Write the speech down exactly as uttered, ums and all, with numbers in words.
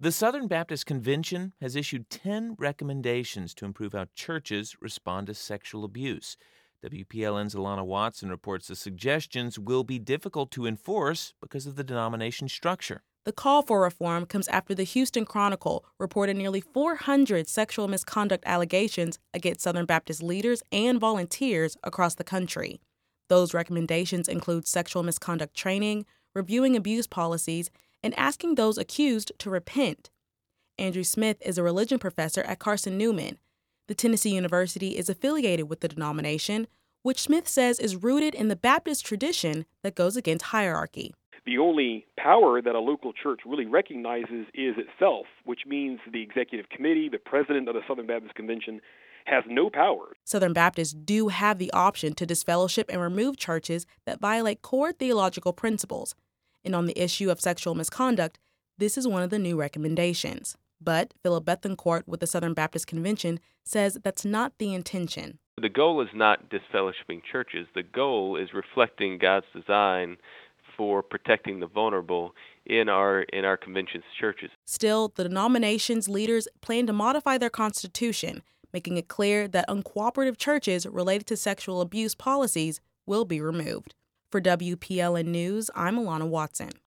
The Southern Baptist Convention has issued ten recommendations to improve how churches respond to sexual abuse. W P L N's Alana Watson reports the suggestions will be difficult to enforce because of the denomination structure. The call for reform comes after the Houston Chronicle reported nearly four hundred sexual misconduct allegations against Southern Baptist leaders and volunteers across the country. Those recommendations include sexual misconduct training, reviewing abuse policies, and asking those accused to repent. Andrew Smith is a religion professor at Carson Newman. The Tennessee University is affiliated with the denomination, which Smith says is rooted in the Baptist tradition that goes against hierarchy. The only power that a local church really recognizes is itself, which means the executive committee, the president of the Southern Baptist Convention, has no power. Southern Baptists do have the option to disfellowship and remove churches that violate core theological principles. And on the issue of sexual misconduct, this is one of the new recommendations. But Philip Bethencourt with the Southern Baptist Convention says that's not the intention. The goal is not disfellowshipping churches. The goal is reflecting God's design for protecting the vulnerable in our in our convention's churches. Still, the denomination's leaders plan to modify their constitution, making it clear that uncooperative churches related to sexual abuse policies will be removed. For W P L N News, I'm Alana Watson.